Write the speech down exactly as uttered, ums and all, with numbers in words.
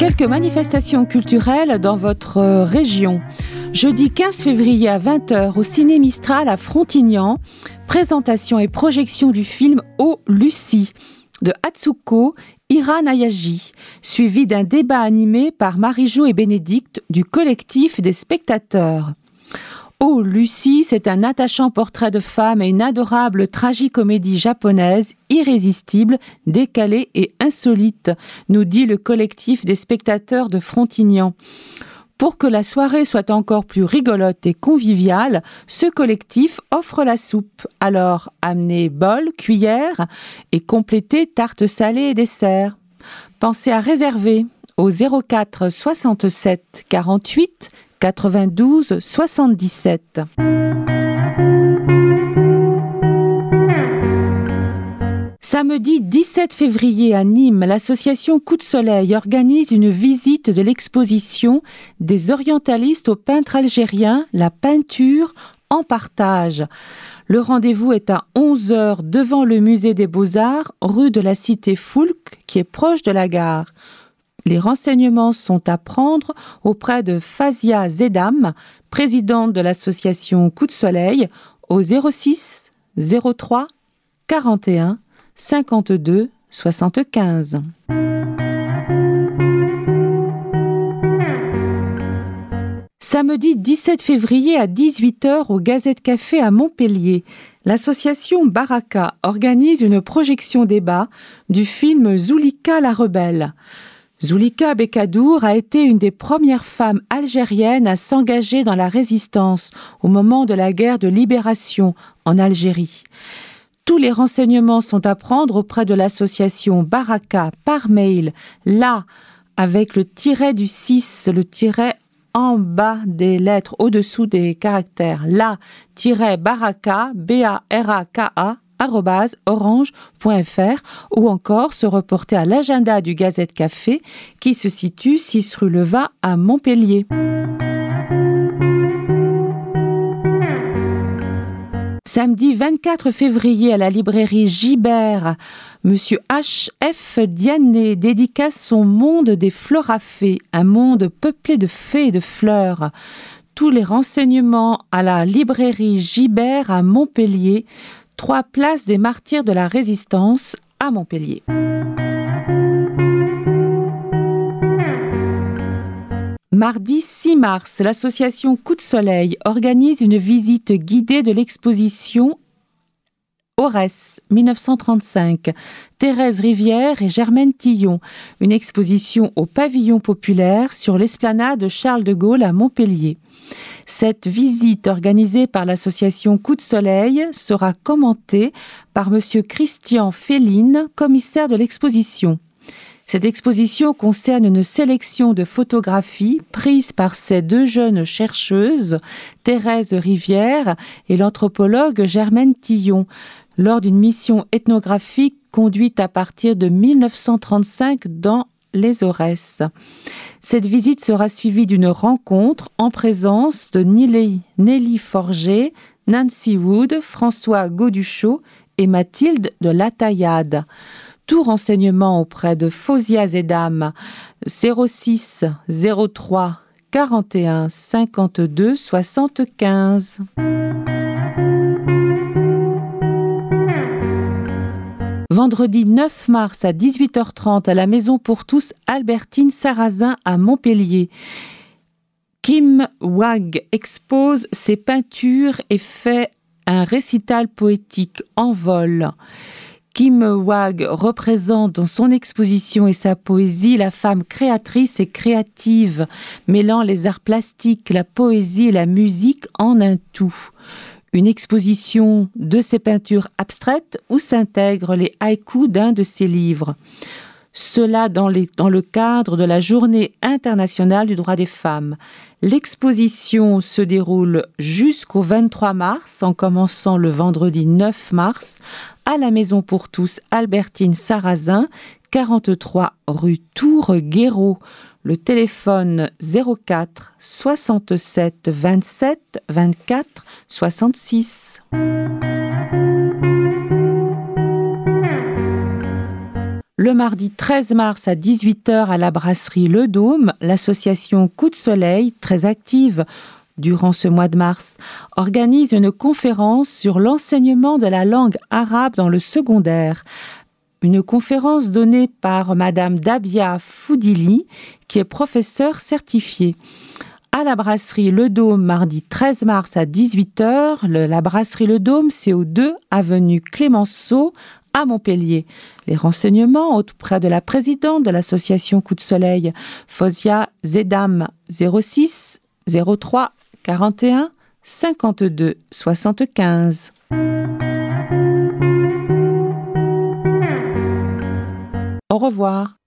Quelques manifestations culturelles dans votre région. Jeudi quinze février à vingt heures au Ciné Mistral à Frontignan, présentation et projection du film Oh Lucie de Atsuko Hiranayashi, suivi d'un débat animé par Marie-Jo et Bénédicte du collectif des spectateurs. Oh Lucie, c'est un attachant portrait de femme et une adorable tragicomédie japonaise irrésistible, décalée et insolite, nous dit le collectif des spectateurs de Frontignan. Pour que la soirée soit encore plus rigolote et conviviale, ce collectif offre la soupe. Alors, amenez bol, cuillère et complétez tarte salée et dessert. Pensez à réserver au zéro quatre soixante-sept quarante-huit quatre-vingt-douze soixante-dix-sept. Samedi dix-sept février à Nîmes, l'association Coup de Soleil organise une visite de l'exposition des orientalistes au peintre algérien, la peinture en partage. Le rendez-vous est à onze heures devant le musée des Beaux-Arts, rue de la Cité Foulques, qui est proche de la gare. Les renseignements sont à prendre auprès de Fazia Zedam, présidente de l'association Coup de Soleil, au zéro six zéro trois quarante et un cinquante-deux soixante-quinze. Samedi dix-sept février à dix-huit heures au Gazette Café à Montpellier, l'association Baraka organise une projection débat du film Zulika la rebelle. Zulika Bekadour a été une des premières femmes algériennes à s'engager dans la résistance au moment de la guerre de libération en Algérie. Tous les renseignements sont à prendre auprès de l'association Baraka par mail, là, avec le tiret du six, le tiret en bas des lettres, au-dessous des caractères, la-baraka, B-A-R-A-K-A, arobase orange point f r, ou encore se reporter à l'agenda du Gazette Café qui se situe six rue Leva à Montpellier. Samedi vingt-quatre février à la librairie Gibert, Monsieur H F Diané dédicace son monde des florafées, un monde peuplé de fées et de fleurs. Tous les renseignements à la librairie Gibert à Montpellier, trois places des Martyrs de la Résistance à Montpellier. Mardi six mars, l'association Coup de Soleil organise une visite guidée de l'exposition Aurès mille neuf cent trente-cinq, Thérèse Rivière et Germaine Tillon, une exposition au pavillon populaire sur l'esplanade Charles de Gaulle à Montpellier. Cette visite organisée par l'association Coup de Soleil sera commentée par Monsieur Christian Féline, commissaire de l'exposition. Cette exposition concerne une sélection de photographies prises par ces deux jeunes chercheuses, Thérèse Rivière et l'anthropologue Germaine Tillon, lors d'une mission ethnographique conduite à partir de mille neuf cent trente-cinq dans les Aurès. Cette visite sera suivie d'une rencontre en présence de Nelly, Nelly Forger, Nancy Wood, François Gauduchot et Mathilde de Lataillade. Tout renseignement auprès de Fozia Zedam, zéro six zéro trois quarante et un cinquante-deux soixante-quinze. Vendredi neuf mars à dix-huit heures trente à la Maison pour tous Albertine Sarrazin à Montpellier. Kim Wag expose ses peintures et fait un récital poétique en vol. Kim Wag représente dans son exposition et sa poésie la femme créatrice et créative, mêlant les arts plastiques, la poésie et la musique en un tout. Une exposition de ses peintures abstraites où s'intègrent les haïkus d'un de ses livres. Cela dans, les, dans le cadre de la Journée internationale du droit des femmes. L'exposition se déroule jusqu'au vingt-trois mars, en commençant le vendredi neuf mars, à la Maison pour tous Albertine Sarrazin, quarante-trois rue Tour-Guéraud. Le téléphone zéro quatre soixante-sept vingt-sept vingt-quatre soixante-six. Le mardi treize mars à dix-huit heures à la brasserie Le Dôme, l'association Coup de Soleil, très active durant ce mois de mars, organise une conférence sur l'enseignement de la langue arabe dans le secondaire. Une conférence donnée par Madame Dabia Foudili, qui est professeure certifiée. À la brasserie Le Dôme, mardi treize mars à dix-huit heures, le, la brasserie Le Dôme, c'est au deux avenue Clémenceau, à Montpellier. Les renseignements auprès de la présidente de l'association Coup de Soleil, Fozia Zedam, zéro six zéro trois quarante et un cinquante-deux soixante-quinze. Au revoir.